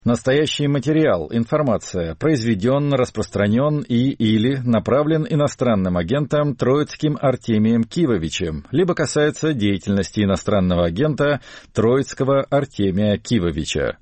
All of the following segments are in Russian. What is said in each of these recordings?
Настоящий материал, информация произведен, распространен или направлен иностранным агентом Троицким Артемием Кивовичем, либо касается деятельности иностранного агента Троицкого Артемия Кивовича.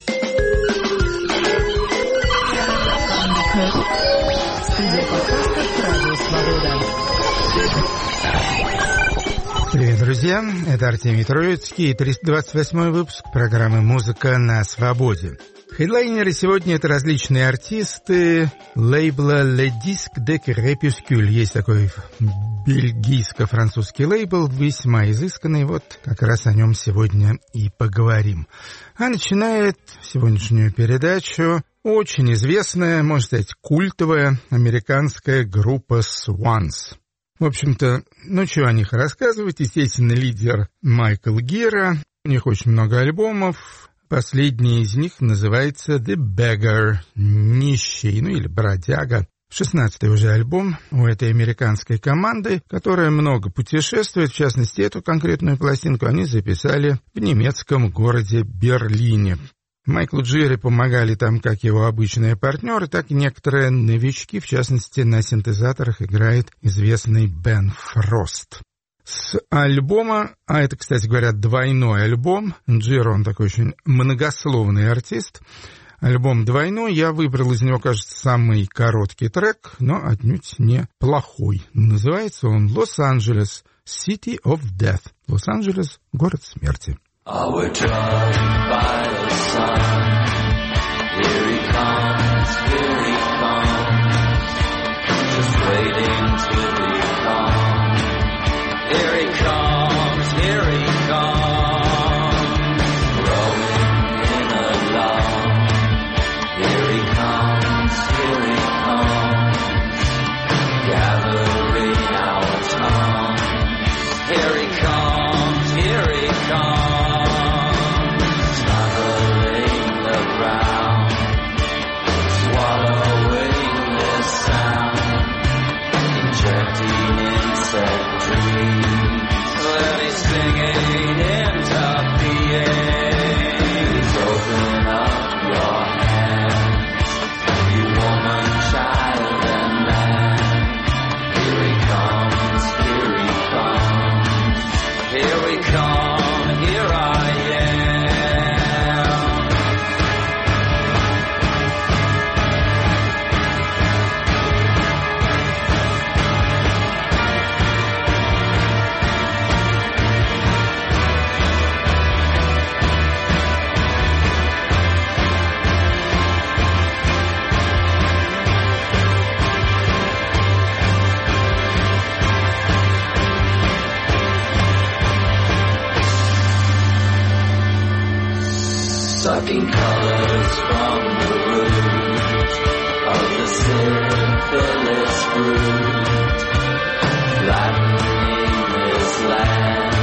Привет, друзья! Это Артемий Троицкий и 328-й выпуск программы «Музыка на свободе». Хедлайнеры сегодня — это различные артисты лейбла Le Disque de Crépuscule. Есть такой бельгийско-французский лейбл, весьма изысканный. Вот как раз о нем сегодня и поговорим. А начинает сегодняшнюю передачу очень известная, можно сказать, культовая американская группа Swans. В общем-то, чего о них рассказывать? Естественно, лидер Майкл Гира. У них очень много альбомов. Последний из них называется «The Beggar», «Нищий», или «Бродяга». 16-й уже альбом у этой американской команды, которая много путешествует. В частности, эту конкретную пластинку они записали в немецком городе Берлине. Майклу Джире помогали там как его обычные партнеры, так и некоторые новички. В частности, на синтезаторах играет известный Бен Фрост. С альбома, а это, кстати говоря, двойной альбом, Джиро, он такой очень многословный артист, альбом двойной, я выбрал из него, кажется, самый короткий трек, но отнюдь не плохой. Называется он «Лос-Анджелес, City of Death», Лос-Анджелес, город смерти. Here he comes, rolling in a log. Here he comes, gathering our tongues. Here he comes, snuggling the ground, swallowing the sound, injecting insect dreams. Singing into being. Open up your hands, you woman, child, and man. Here he comes, here he come, here I am. Sucking colors from the roots of the syphilis fruit, flattening this land,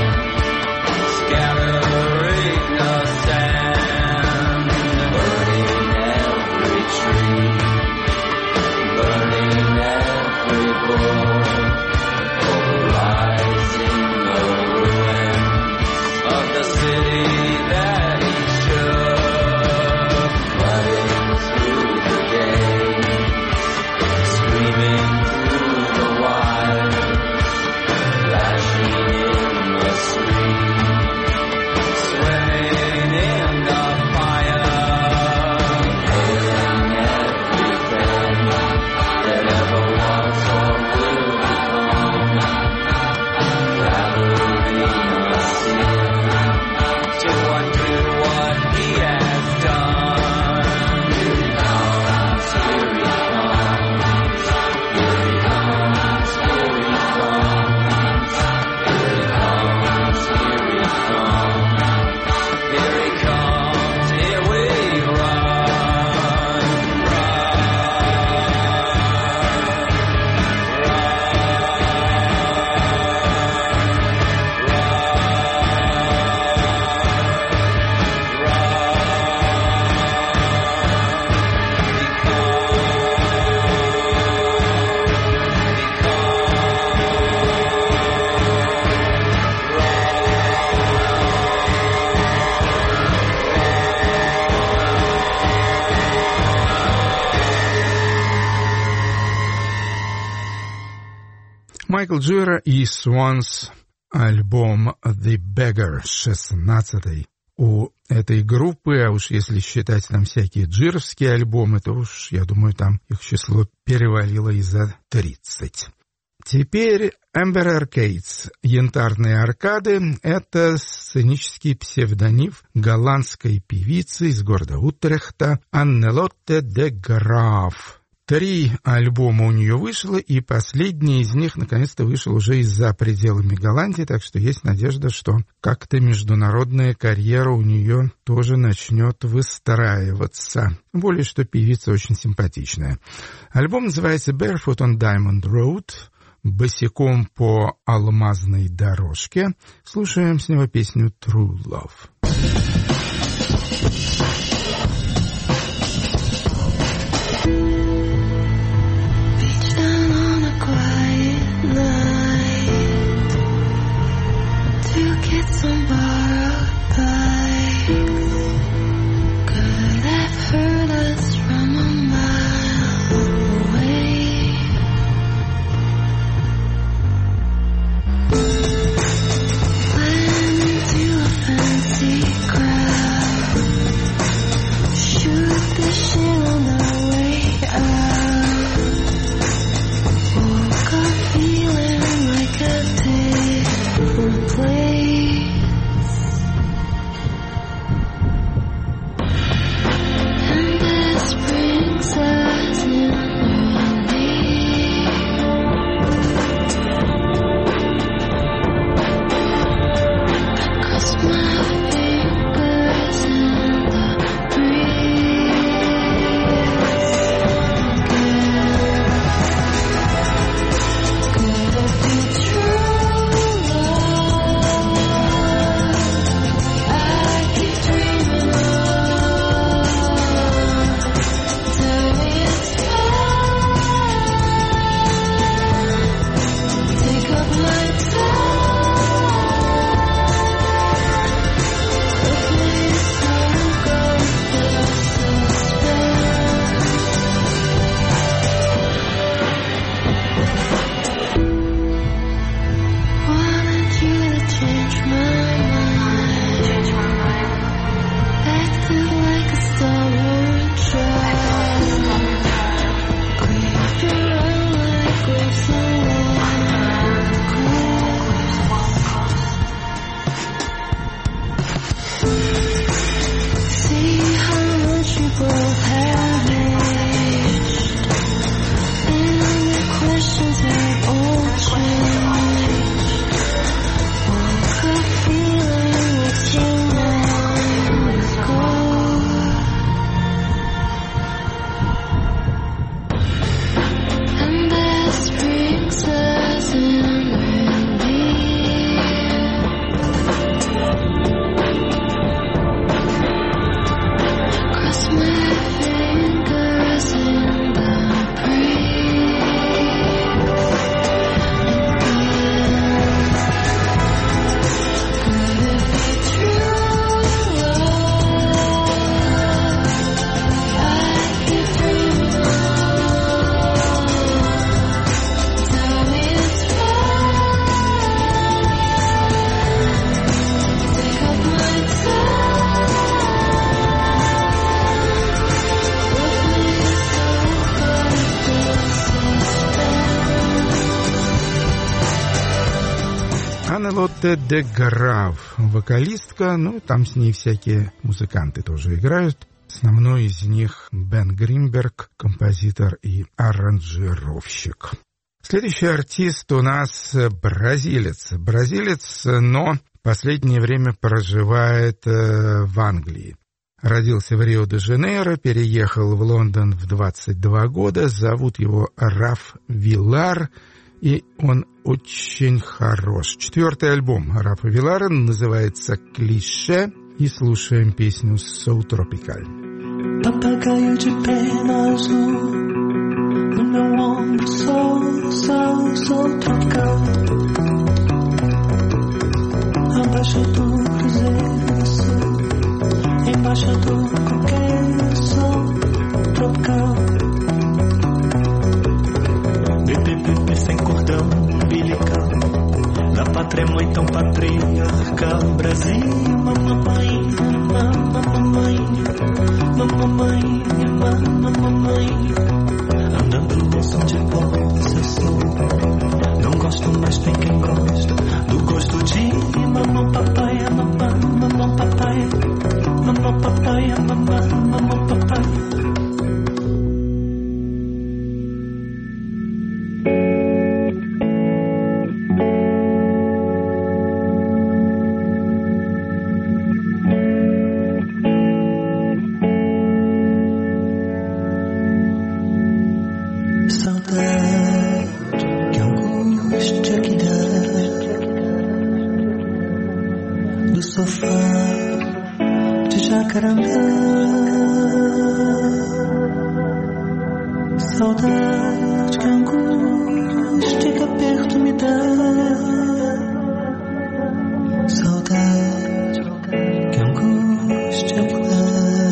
scattering the sand, burning every tree, burning every board, polarizing the ruins of the city that he should. Майкл Джира и Swans, альбом The Beggar, 16-й. У этой группы, а уж если считать там всякие джировские альбомы, то уж, я думаю, там их число перевалило и за 30. Теперь Amber Arcades, янтарные аркады, это сценический псевдоним голландской певицы из города Утрехта Аннелотте де Граф. 3 альбома у нее вышло, и последний из них наконец-то вышел уже и за пределами Голландии, так что есть надежда, что как-то международная карьера у нее тоже начнет выстраиваться. Более что певица очень симпатичная. Альбом называется «Barefoot on Diamond Road», «Босиком по алмазной дорожке». Слушаем с него песню «True Love». Some borrowed bikes could have heard us from a mile away. Went into a fancy crowd, shoot the shit on the way out. Woke up feeling like a different place. Аннелотте де Граф, вокалистка, ну, там с ней всякие музыканты тоже играют. Основной из них Бен Гринберг, композитор и аранжировщик. Следующий артист у нас бразилец. Бразилец, но в последнее время проживает в Англии. Родился в Рио-де-Жанейро, переехал в Лондон в 22 года. Зовут его Раф Вилар, и он очень хорош. 4-й альбом Рафа Вилара называется «Клише», и слушаем песню «So Tropical». Papagaio de pena azul no meu ombro, sol tropical. Abaixo do cruzeiro sul, embaixo do coqueiro, sol tropical. Bebê sem cordão, Billy mamãe, andando ao som de possessor. Não gosto, mas tem quem gosta do gosto de mamão, papaya, mamão, papaya, mamão, papaya, mamão, papaya. Saudade que angústia que aperto me dá. Saudade que angústia que dá.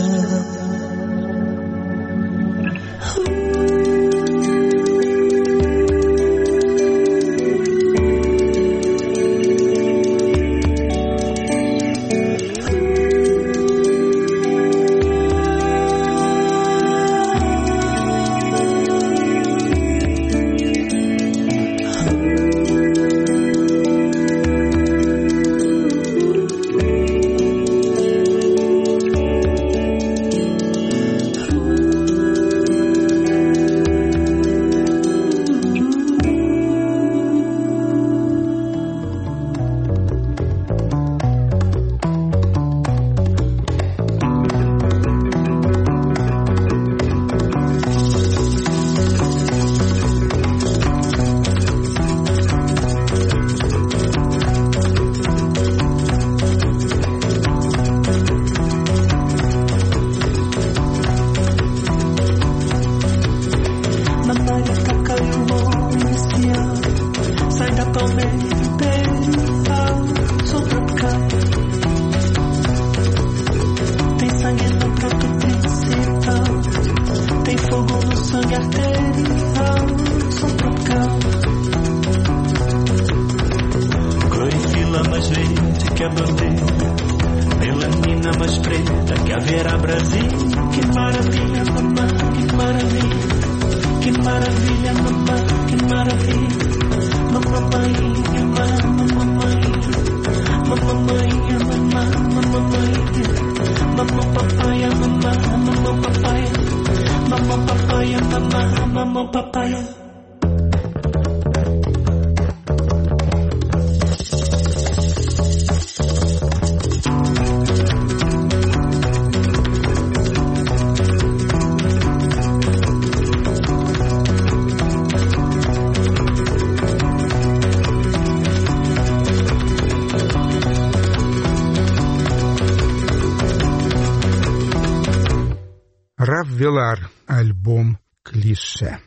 Раф Вилар, альбом «Клише».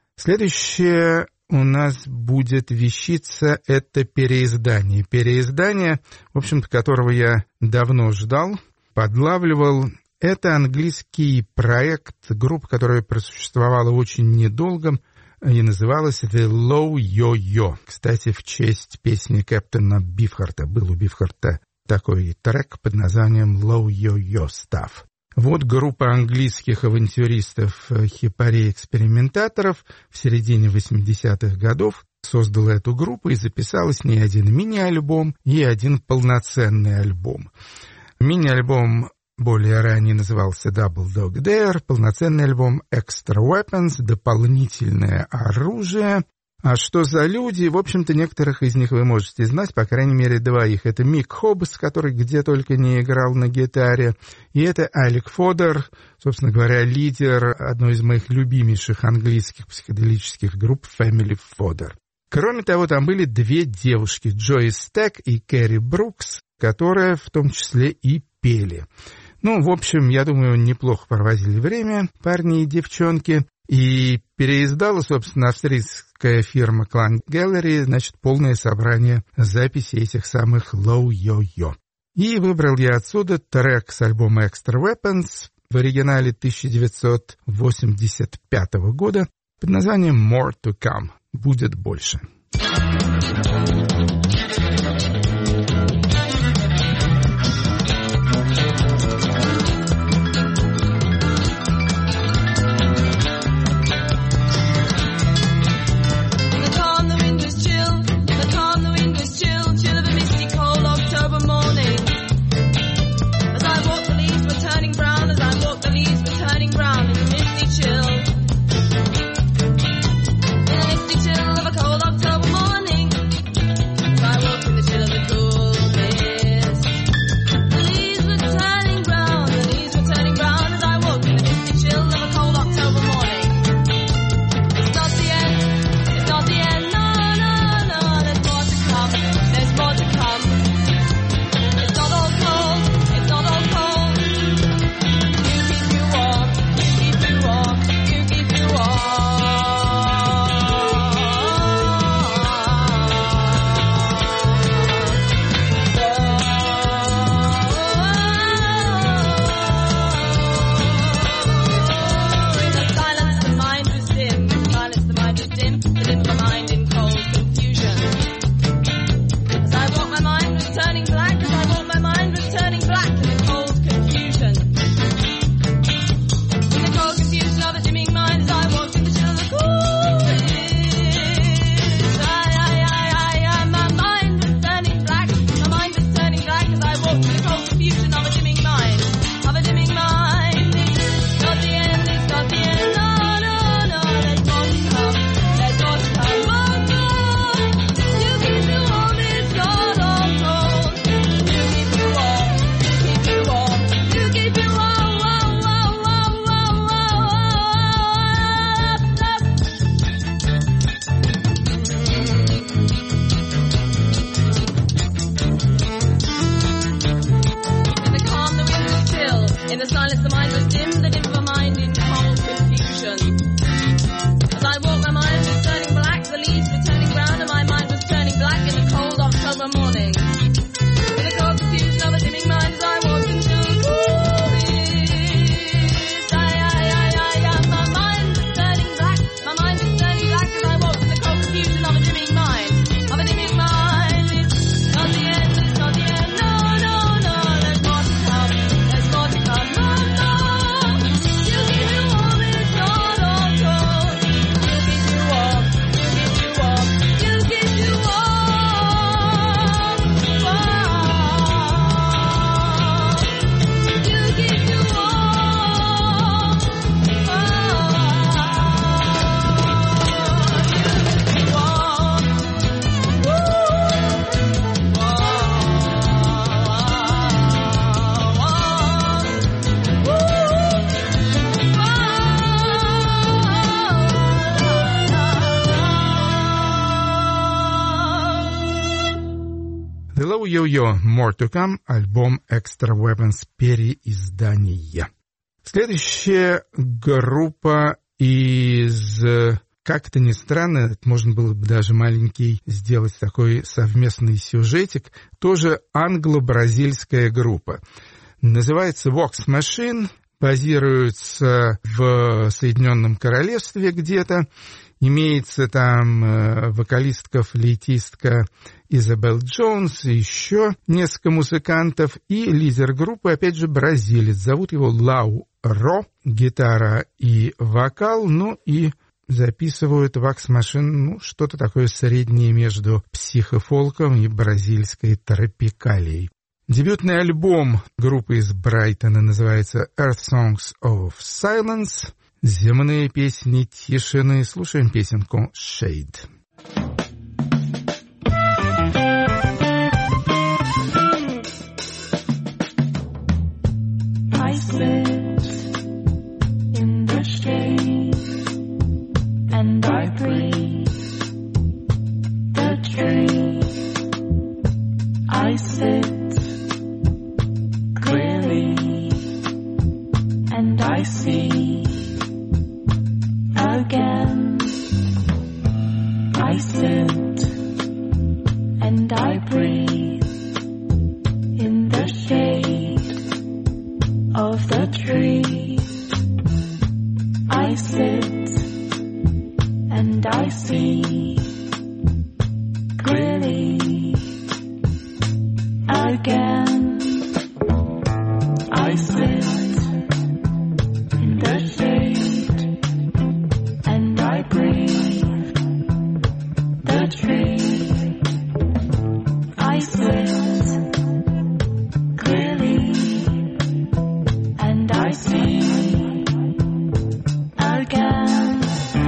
Следующее у нас будет вещица, это переиздание. Переиздание, в общем-то, которого я давно ждал, подлавливал. Это английский проект, группа, которая просуществовала очень недолго и называлась The Low Yo-Yo. Кстати, в честь песни Кэптона Бифхарта. Был у Бифхарта такой трек под названием Low Yo-Yo Stuff. Вот группа английских авантюристов, хипарей-экспериментаторов в середине 80-х годов создала эту группу и записала с ней один мини-альбом и один полноценный альбом. Мини-альбом более ранее назывался Double Dog Dare, полноценный альбом Extra Weapons, дополнительное оружие. А что за люди? В общем-то, некоторых из них вы можете знать, по крайней мере, двоих. Это Мик Хоббс, который где только не играл на гитаре, и это Алек Фодер, собственно говоря, лидер одной из моих любимейших английских психоделических групп Family Fodder. Кроме того, там были две девушки, Джойс Стек и Кэрри Брукс, которые в том числе и пели. Ну, в общем, я думаю, неплохо проводили время, парни и девчонки. И переиздала, собственно, австрийская фирма Clan Gallery, значит, полное собрание записей этих самых Low Yo-Yo. И выбрал я отсюда трек с альбома Extra Weapons в оригинале 1985 года под названием More to Come. Будет больше. Yo-Yo-Yo, More to Come, альбом Extra Weapons, переиздание. Следующая группа из... Как-то не странно, можно было бы даже маленький сделать такой совместный сюжетик. Тоже англо-бразильская группа. Называется Vox Machine, базируется в Соединенном Королевстве где-то. Имеется там вокалистка, флейтистка Изабелл Джонс, еще несколько музыкантов. И лидер группы, опять же, бразилец. Зовут его Лау Ро, гитара и вокал, ну и... записывают Vox Machine, что-то такое среднее между психофолком и бразильской тропикалией. Дебютный альбом группы из Брайтона называется Earth Songs of Silence. Земные песни тишины. Слушаем песенку Shade. I sit in the shade and I breathe the tree. I sit clearly and I see again. I sit and I breathe in the shade of the tree. I sit and I see clearly again. I sit in the shade and I breathe the tree. I sit clearly and I see again.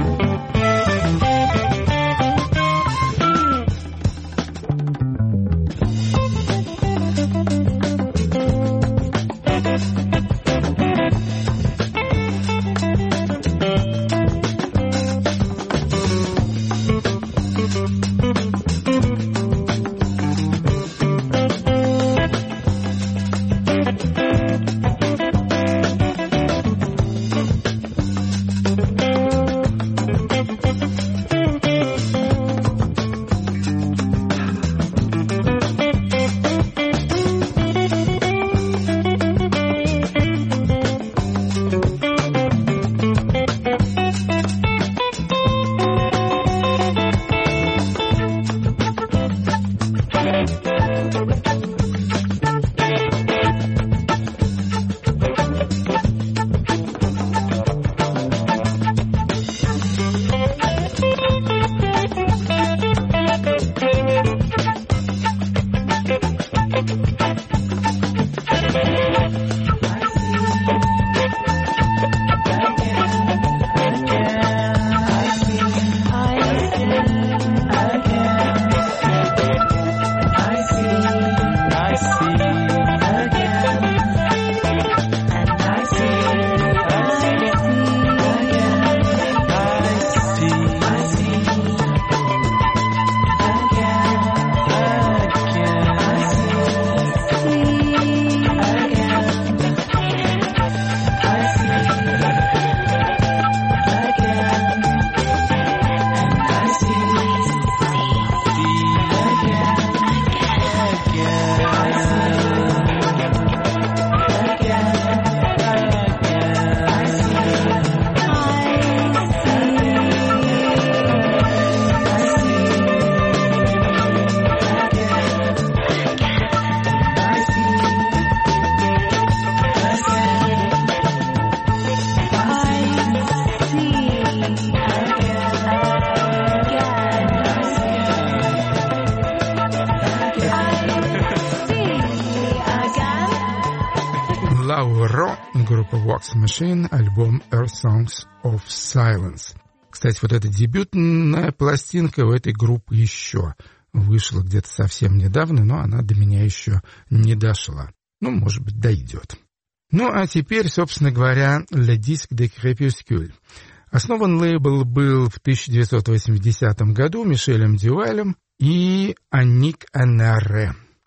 Группа Vox Machine, альбом Earth Songs of Silence. Кстати, вот эта дебютная пластинка у этой группы еще вышла где-то совсем недавно, но она до меня еще не дошла. Ну, может быть, дойдет. Ну, а теперь, собственно говоря, Le Disque de Crépuscule. Основан лейбл был в 1980 году Мишелем Дювалем и Аник Анаре.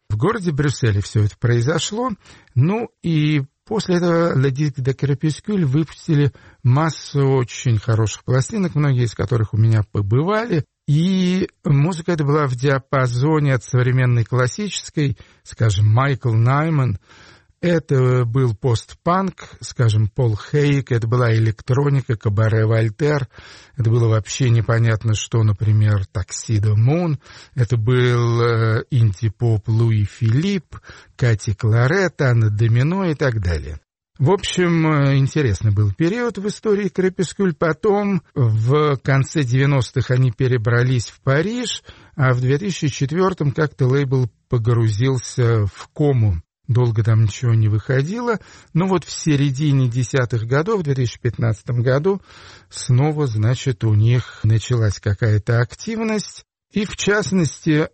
В городе Брюсселе все это произошло. Ну и после этого «Le Disque de Crépuscule» выпустили массу очень хороших пластинок, многие из которых у меня побывали. И музыка эта была в диапазоне от современной классической, скажем, Майкл Найман. Это был постпанк, скажем, Пол Хейк, это была электроника, Кабаре Вольтер, это было вообще непонятно что, например, Таксидо Мун, это был инди-поп Луи Филипп, Кати Кларет, Анна Домино и так далее. В общем, интересный был период в истории Крепускуль. Потом, в конце 90-х, они перебрались в Париж, а в 2004-м как-то лейбл погрузился в кому. Долго там ничего не выходило, но вот в середине 10-х годов, в 2015 году, снова, значит, у них началась какая-то активность, и, в частности,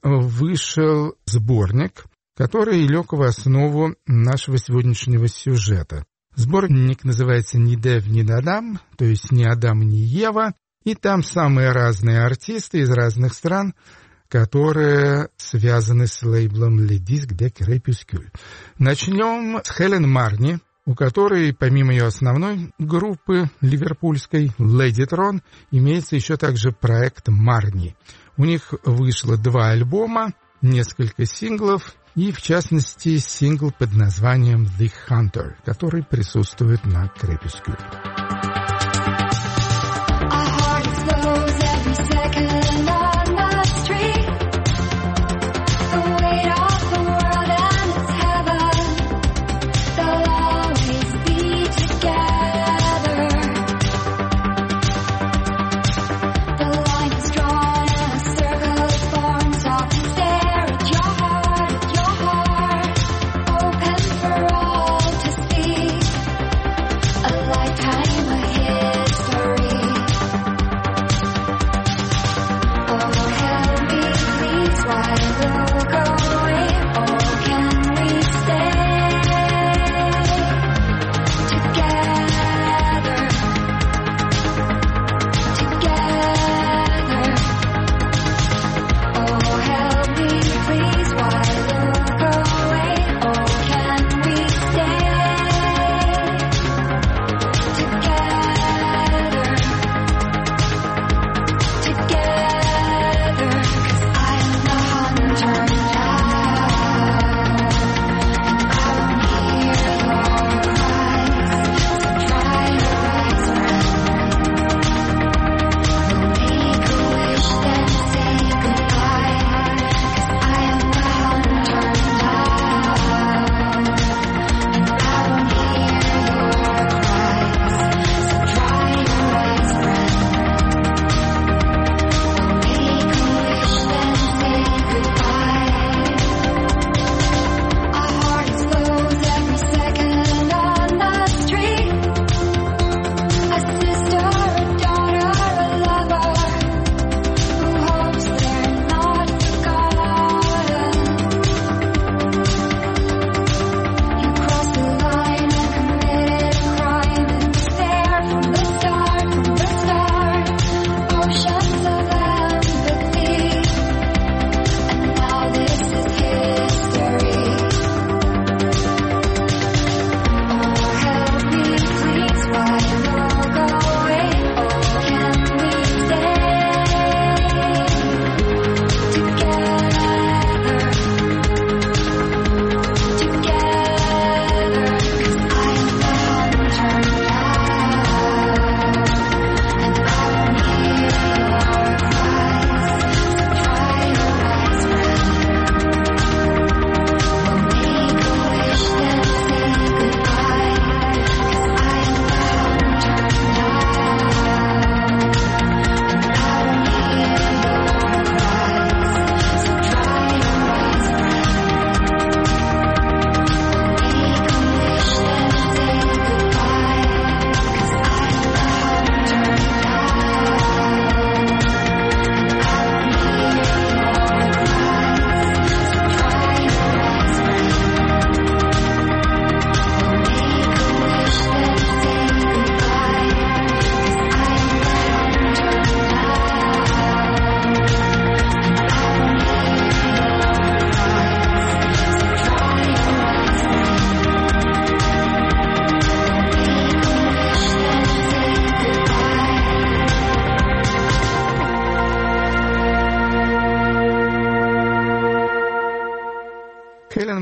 вышел сборник, который лег в основу нашего сегодняшнего сюжета. Сборник называется «Ни Дев, ни Адам», то есть «Ни Адам, ни Ева», и там самые разные артисты из разных стран, которые связаны с лейблом «Le Disque de Crépuscule». Начнем с Хелен Марни, у которой, помимо ее основной группы ливерпульской «Ladytron», имеется еще также проект «Марни». У них вышло 2 альбома, несколько синглов, и, в частности, сингл под названием «The Hunter», который присутствует на «Crépuscule». Time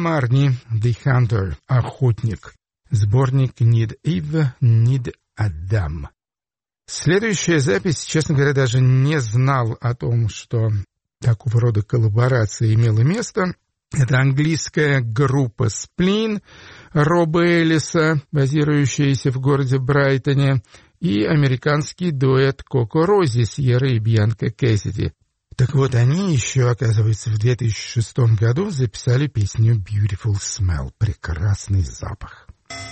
Марни, The Hunter, охотник. Сборник Need Eve, Need Adam. Следующая запись, честно говоря, даже не знал о том, что такого рода коллаборация имела место. Это английская группа Spleen Роба Эллиса, базирующаяся в городе Брайтоне, и американский дуэт Коко Рози, Сьерра и Бьянка Кэссиди. Так вот, они еще, оказывается, в 2006 году записали песню «Beautiful Smell» — «Прекрасный запах».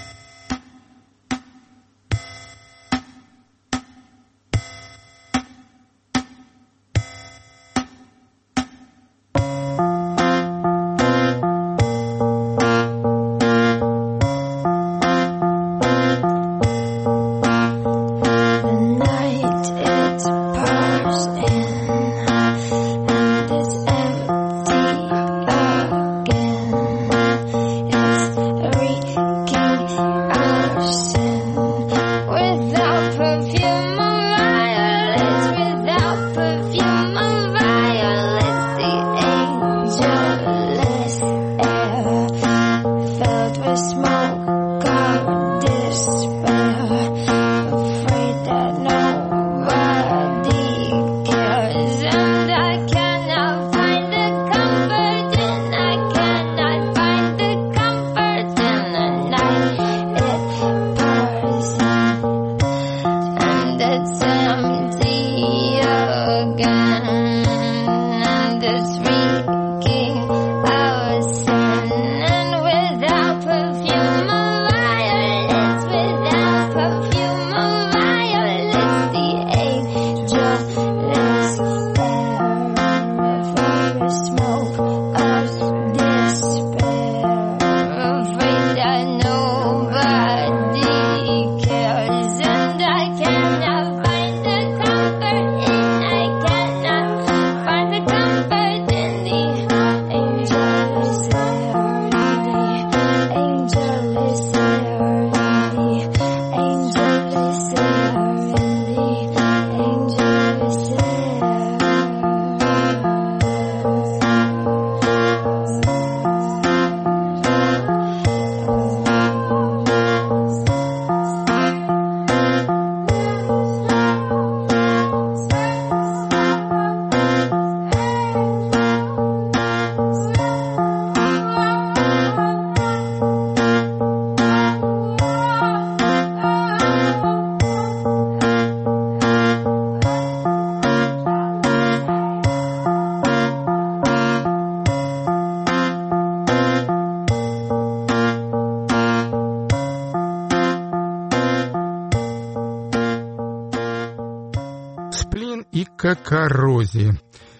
Коко Рози.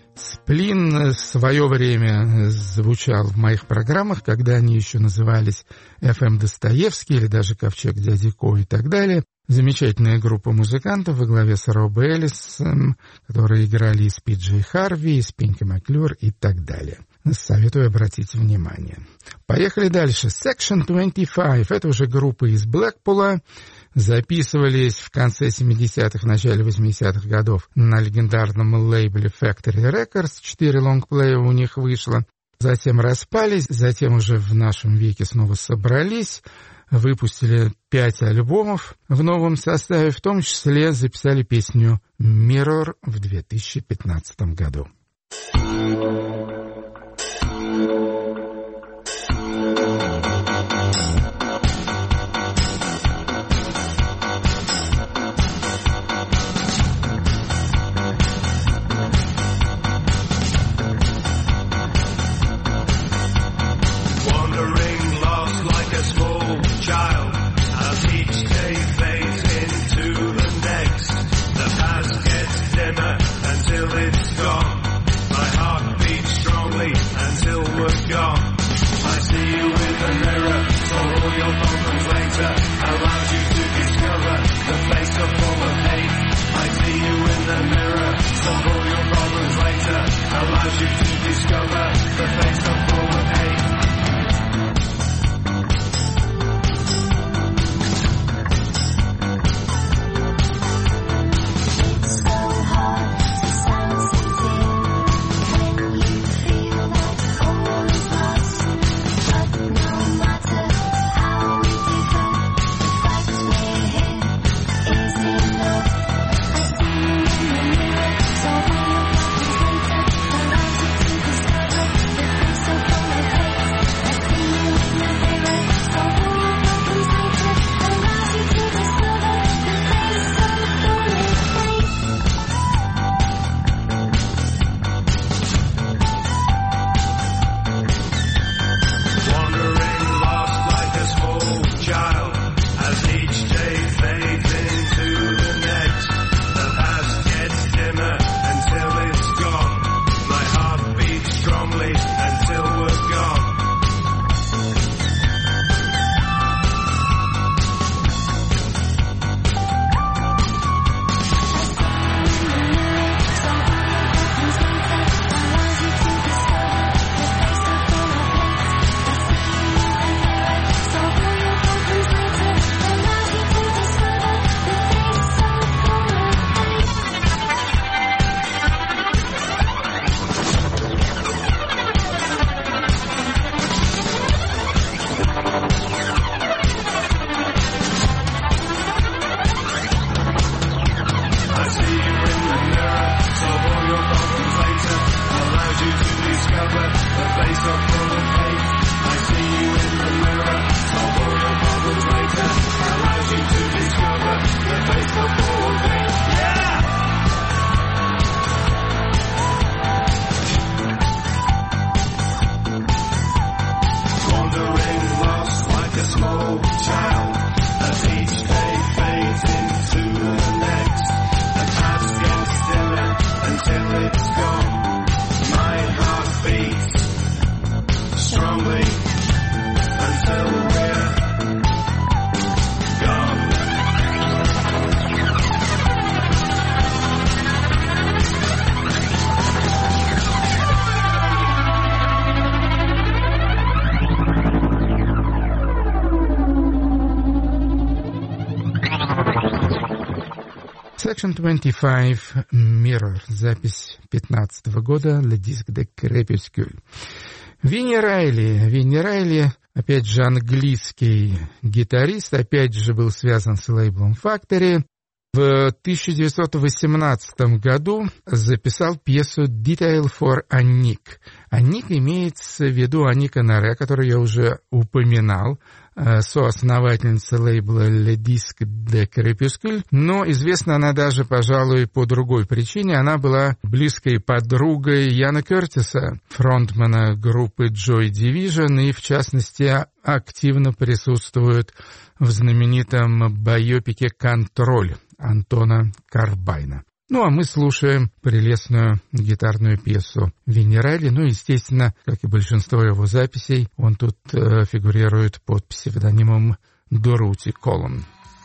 Сплин в свое время звучал в моих программах, когда они еще назывались FM Достоевский или даже Ковчег Дяди Ко и так далее. Замечательная группа музыкантов во главе с Робом Эллисом, которые играли и с Пи-Джей Харви, и с Пинки Маклюр и так далее. Советую обратить внимание. Поехали дальше. Section 25. Это уже группа из Блэкпула. Записывались в конце 70-х, начале 80-х годов на легендарном лейбле Factory Records. 4 лонгплея у них вышло. Затем распались, затем уже в нашем веке снова собрались. Выпустили 5 альбомов в новом составе, в том числе записали песню «Mirror» в 2015 году. Until it's gone, my heart beats you to discover the face of full of hate. I see you in the mirror, solve all your problems later. Allows you to discover the face of full of hate. Yeah! Wandering lost like a small child, as each day fades into the next. The past gets stiller until it's gone. My heart beats strongly until we're gone. Section 25 Mirror, запись 15 года, Le Disque de Crépuscule. Винни Райли, опять же английский гитарист, опять же был связан с лейблом Factory. В 1918 году записал пьесу «Detail for Annick». Annick имеется в виду Анника Наре, которую я уже упоминал, соосновательница лейбла Le Disque de Crépuscule, но известна она даже, пожалуй, по другой причине. Она была близкой подругой Яна Кертиса, фронтмена группы Joy Division, и, в частности, активно присутствует в знаменитом байопике «Контроль» Антона Карбайна. Ну, а мы слушаем прелестную гитарную пьесу Винни Райли. Ну, естественно, как и большинство его записей, он тут фигурирует под псевдонимом Дороти Колумн.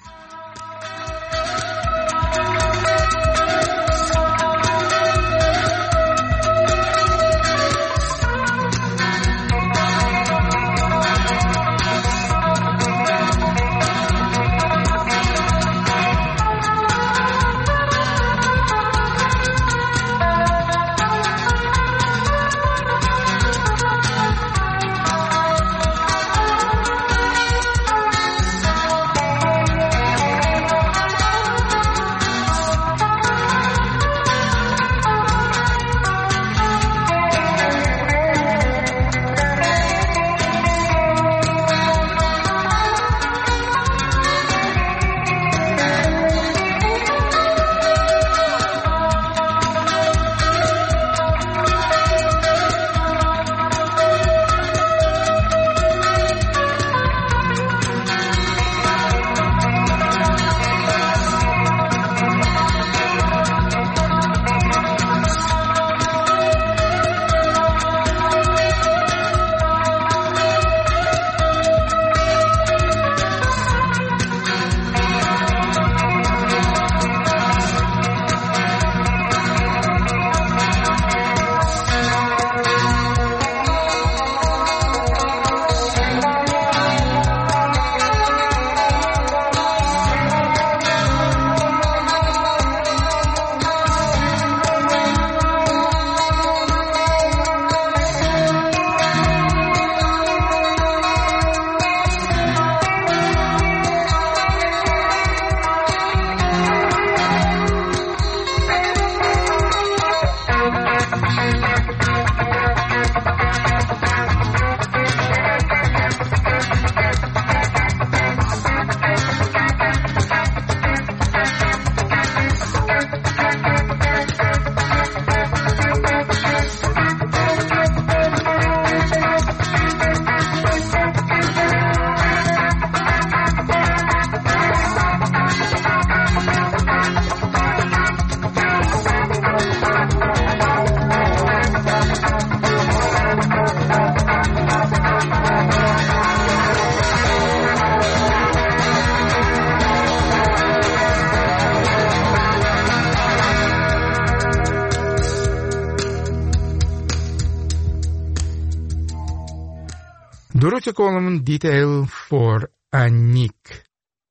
Дороти Колумн, «Detail for Annick».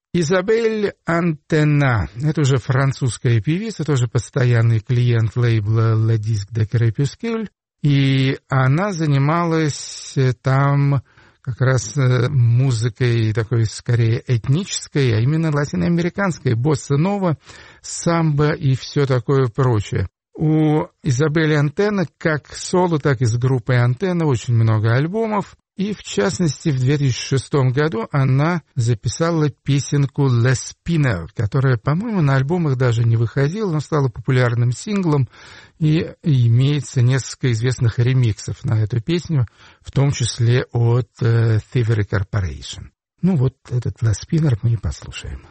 Изабель Антена, это уже французская певица, тоже постоянный клиент лейбла Le Disque de Crépuscule, и она занималась там как раз музыкой такой скорее этнической, а именно латиноамериканской, босса-нова, самбо и все такое прочее. У Изабелли Антенна как соло, так и с группой Антенна очень много альбомов. И, в частности, в 2006 году она записала песенку «Le Spinner», которая, по-моему, на альбомах даже не выходила, но стала популярным синглом, и имеется несколько известных ремиксов на эту песню, в том числе от Thievery Corporation. Ну вот этот «Le Spinner» мы и послушаем.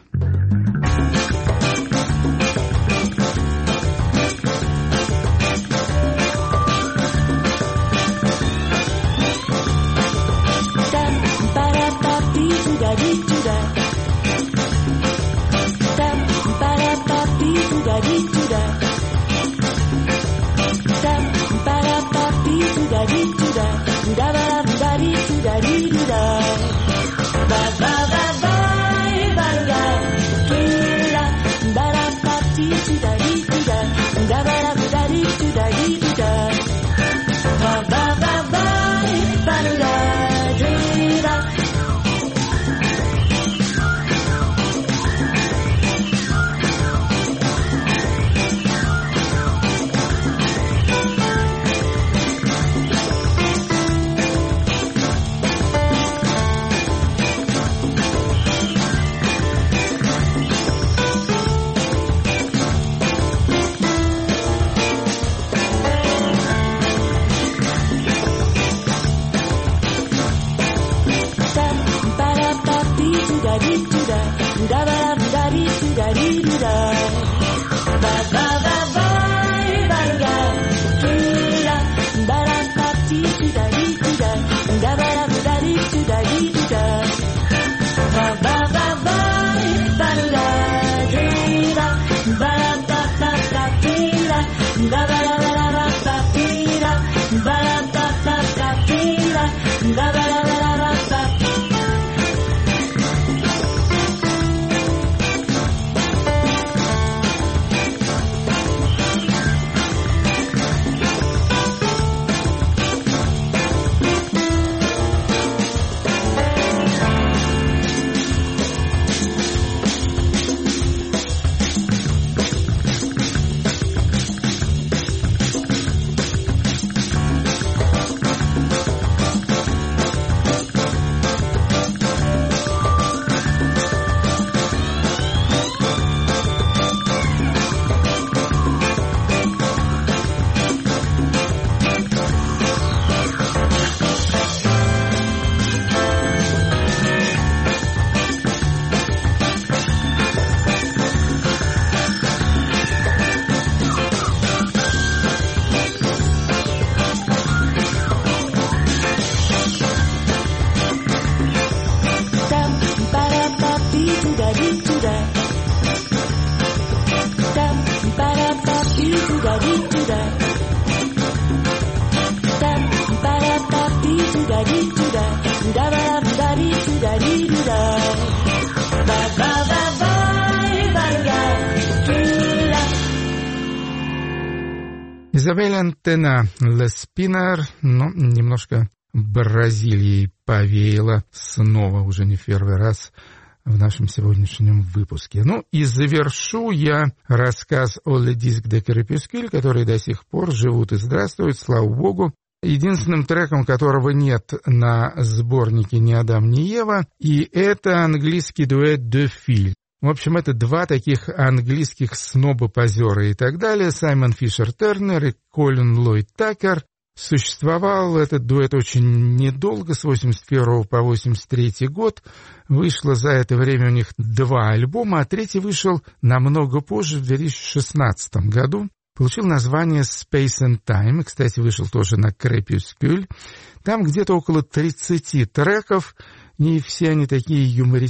Изабель Антенна, «Le Spinner», ну, немножко Бразилией повеяло снова, уже не в первый раз в нашем сегодняшнем выпуске. Ну и завершу я рассказ о «Le Disque de Crépuscule», которые до сих пор живут и здравствуют, слава богу, единственным треком которого нет на сборнике «Ни Адам, ни Ева», и это английский дуэт «De Fil». В общем, это два таких английских сноба-позера и так далее, Саймон Фишер Тернер и Колин Ллойд Такер. Существовал этот дуэт очень недолго, с 81 по 83 год. Вышло за это время у них 2 альбома, а третий вышел намного позже, в 2016 году. Получил название Space and Time, кстати, вышел тоже на Crépuscule. Там где-то около 30 треков, и все они такие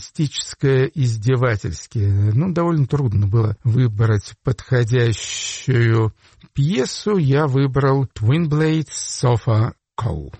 юмористическо-издевательские. Ну, довольно трудно было выбрать подходящую пьесу. Я выбрал Twin Blades Sofa Call.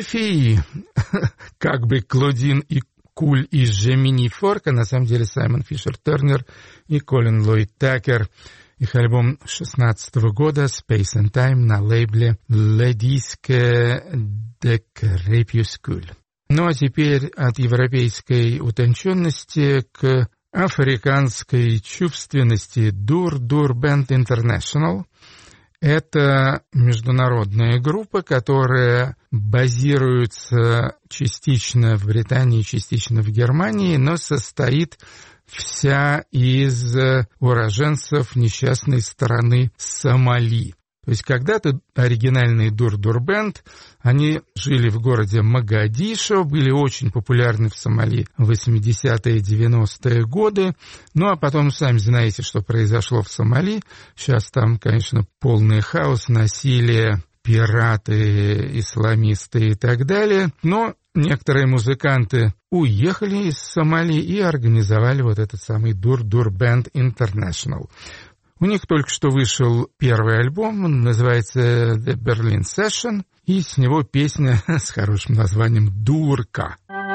Фи, как бы Клодин и Куль из Жемини Форка, на самом деле Саймон Фишер Тернер и Колин Ллойд Такер. Их альбом 2016 года «Space and Time» на лейбле Le Disque de Crépuscule. Ну а теперь от европейской утонченности к африканской чувственности. Dur Band International. Это международная группа, которая базируется частично в Британии, частично в Германии, но состоит вся из уроженцев несчастной страны Сомали. То есть когда-то оригинальный Dur Band, они жили в городе Могадишо, были очень популярны в Сомали в 80-е, 90-е годы. Ну а потом, сами знаете, что произошло в Сомали. Сейчас там, конечно, полный хаос, насилие, пираты, исламисты и так далее. Но некоторые музыканты уехали из Сомали и организовали вот этот самый Dur Band International. У них только что вышел первый альбом, он называется The Berlin Session, и с него песня с хорошим названием «Дурка».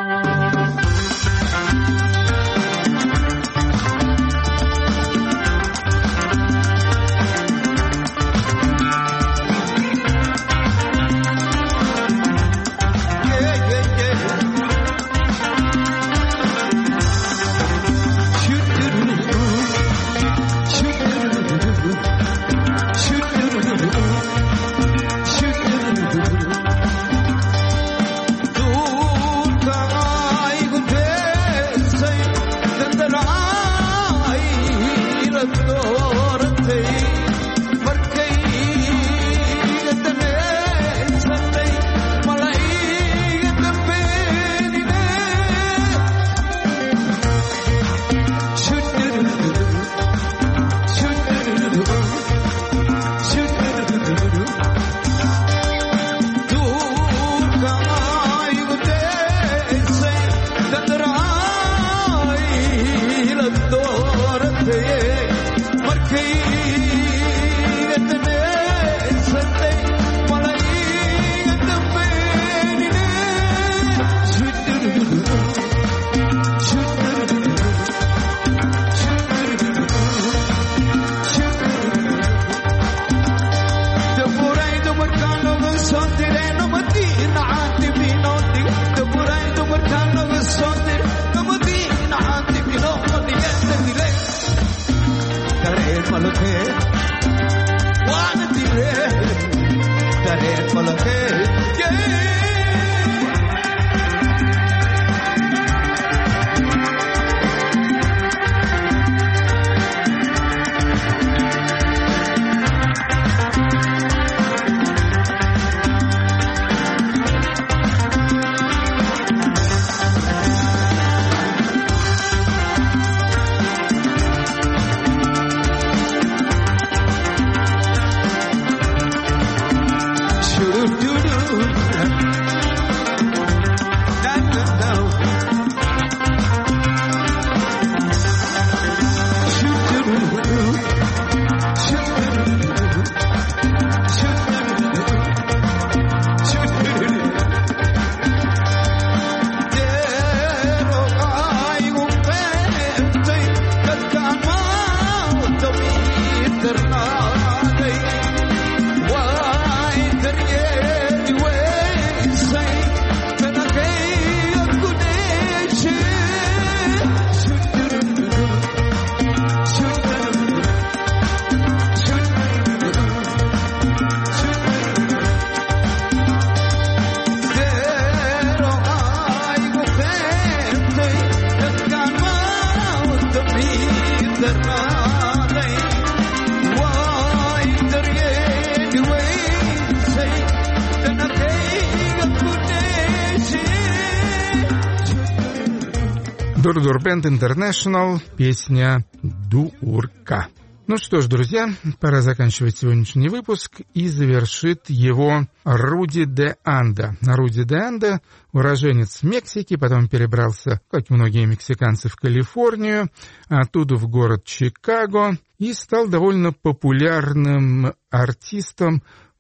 Dur Band International, песня «Дурка». Ну что ж, друзья, пора заканчивать сегодняшний выпуск, и завершит его Руди де Анда. Руди де Анда — уроженец Мексики, потом перебрался, как и многие мексиканцы, в Калифорнию, оттуда в город Чикаго, и стал довольно популярным артистом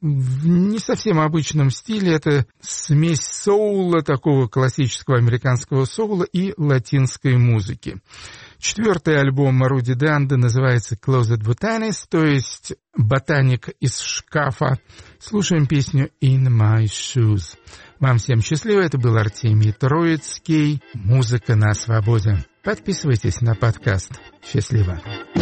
в не совсем обычном стиле. Это смесь соула, такого классического американского соула, и латинской музыки. 4-й альбом Руди Данде называется «Closet Botanist», то есть «Ботаник из шкафа». Слушаем песню «In My Shoes». Вам всем счастливо. Это был Артемий Троицкий. Музыка на свободе. Подписывайтесь на подкаст. Счастливо.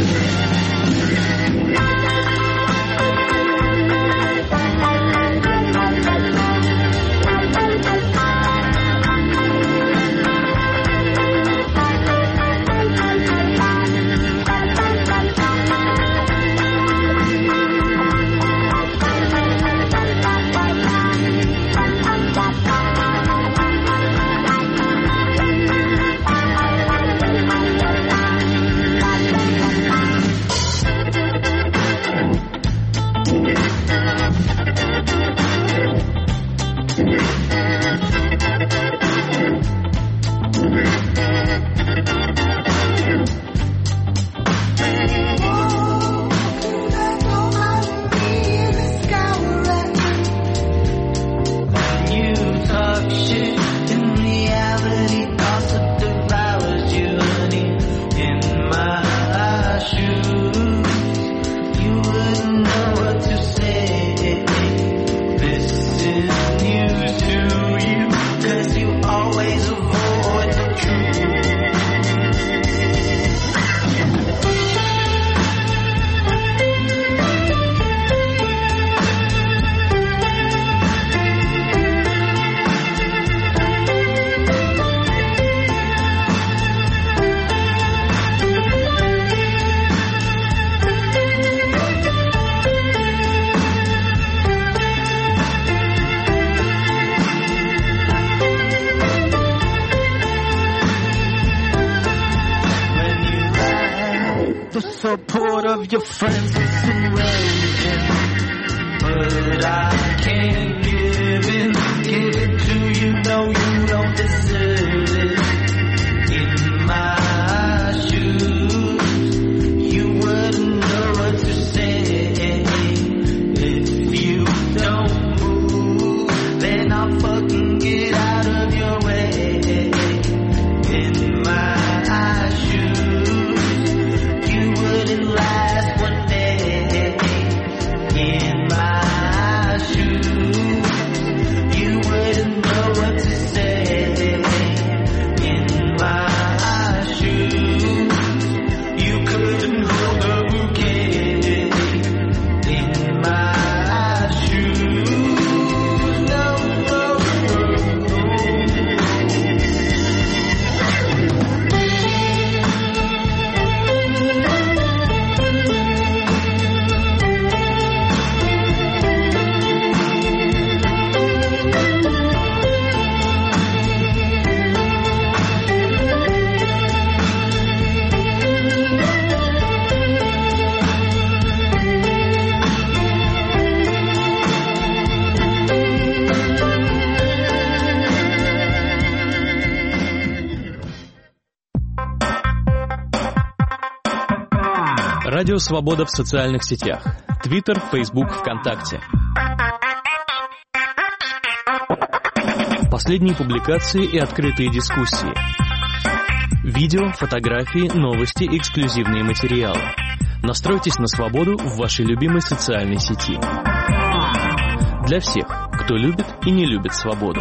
Support of your friends is amazing, but I can't give it to you. No, you don't deserve it. In my shoes, you wouldn't know what to say. If you don't move, then I'll fucking get out of your way. In my shoes, you wouldn't last one day. In my shoes, you wouldn't know what to say. In my shoes, you couldn't hold a bouquet. In my shoes, no, no, no, no. Радио «Свобода» в социальных сетях. Твиттер, Фейсбук, ВКонтакте. Последние публикации и открытые дискуссии. Видео, фотографии, новости, эксклюзивные материалы. Настройтесь на свободу в вашей любимой социальной сети. Для всех, кто любит и не любит свободу.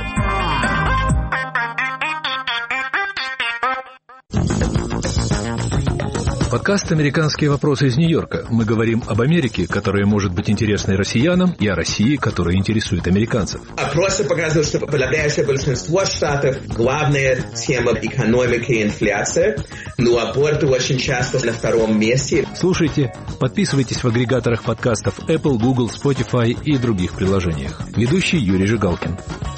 Подкаст «Американские вопросы» из Нью-Йорка. Мы говорим об Америке, которая может быть интересной россиянам, и о России, которая интересует американцев. Опросы показывают, что подавляющее большинство штатов главная тема экономики и инфляция, но аборты очень часто на втором месте. Слушайте, подписывайтесь в агрегаторах подкастов Apple, Google, Spotify и других приложениях. Ведущий Юрий Жигалкин.